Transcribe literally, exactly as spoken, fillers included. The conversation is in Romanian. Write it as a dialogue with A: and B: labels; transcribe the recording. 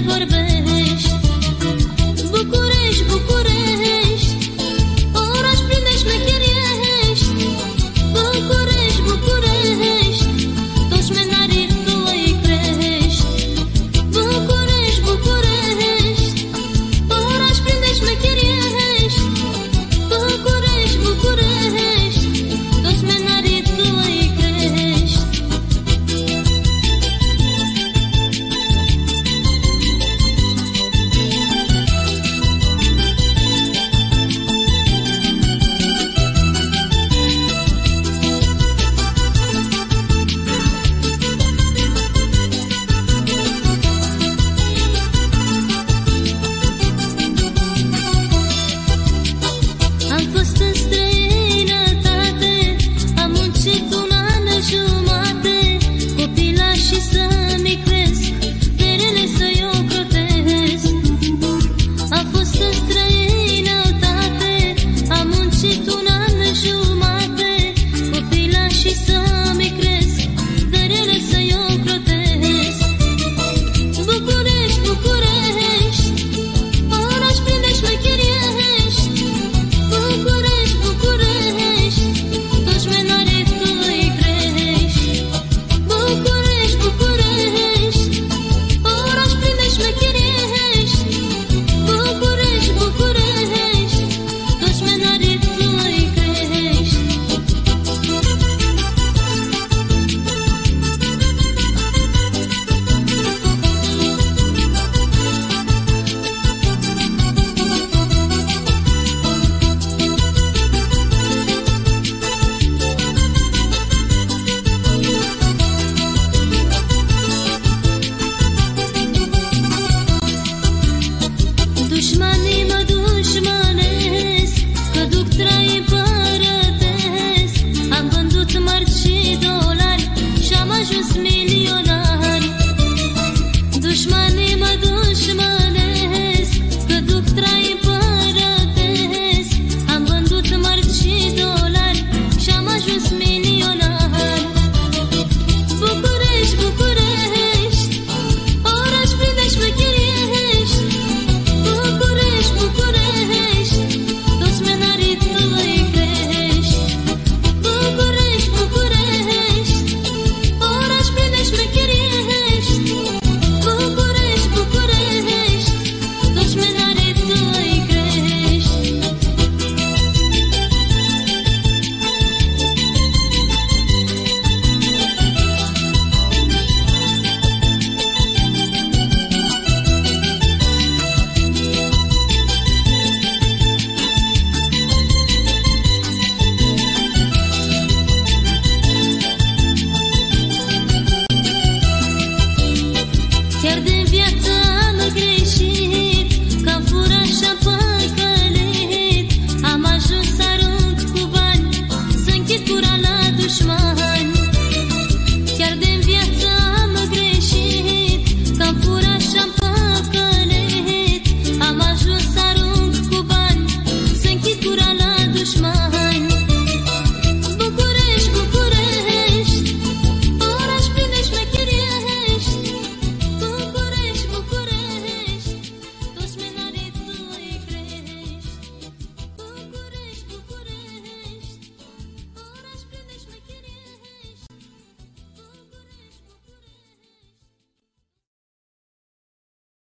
A: vorbești. București, București, oraș plin de șmecheri ești. București, București, toți șmenarii tu îi crești. București, București, oraș plin de șmecheri ești. București, București, toți șmenarii tu îi crești. Am fost în străinătate, am muncit un an de jumate, copilașii să-mi cresc, perele să-i ocrotesc. Am fost în străinătate, am muncit un an de jumate, copilașii să-mi cresc, perele să-i ocrotesc. București, București, oraș plin de șmecheri ești. București, București, toți șmenarii tu îi crești. București, București, oraș plin de șmecheri ești. București, București, toți șmenarii tu îi crești. Dușmanii mă dușmănesc, că duc trai împărătesc. Am vândut mărci și dolari și-am ajuns milionar. Dușmanii mă dușmănesc, că duc trai împărătesc. Am vândut mărci și dolari și-am ajuns milionar. București, București, oraș plin de șmecheri ești. București, București, toți șmenarii tu îi crești. București, București, oraș plin de șmecheri ești. București, București, toți șmenarii tu îi crești. Chiar de